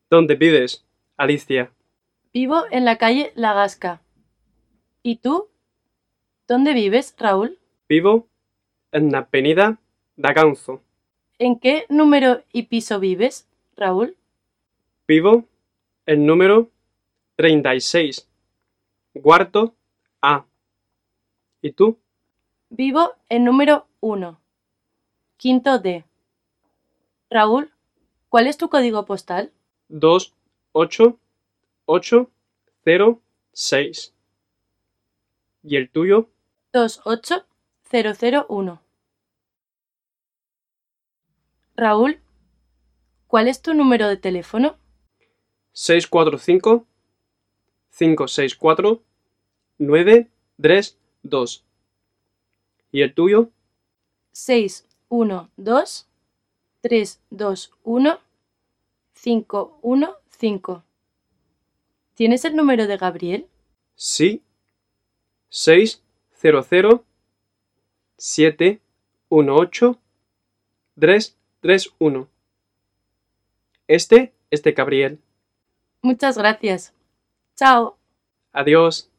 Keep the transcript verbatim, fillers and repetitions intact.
¿Dónde vives, Alicia? Vivo en la calle La Gasca. ¿Y tú? ¿Dónde vives, Raúl? Vivo en la avenida Daganzo. ¿En qué número y piso vives, Raúl? Vivo en número treinta y seis, cuarto A. ¿Y tú? Vivo en número uno, quinto D. Raúl, ¿cuál es tu código postal? dos ocho ocho cero seis. ¿Y el tuyo? dos ocho cero cero uno. Raúl, ¿cuál es tu número de teléfono? seis cuatro cinco cinco seis cuatro nueve tres dos. ¿Y el tuyo? seis uno dos tres dos uno cinco uno cinco. ¿Tienes el número de Gabriel? Sí. seis cero cero siete uno ocho tres tres uno. Este es de Gabriel. Muchas gracias. Chao. Adiós.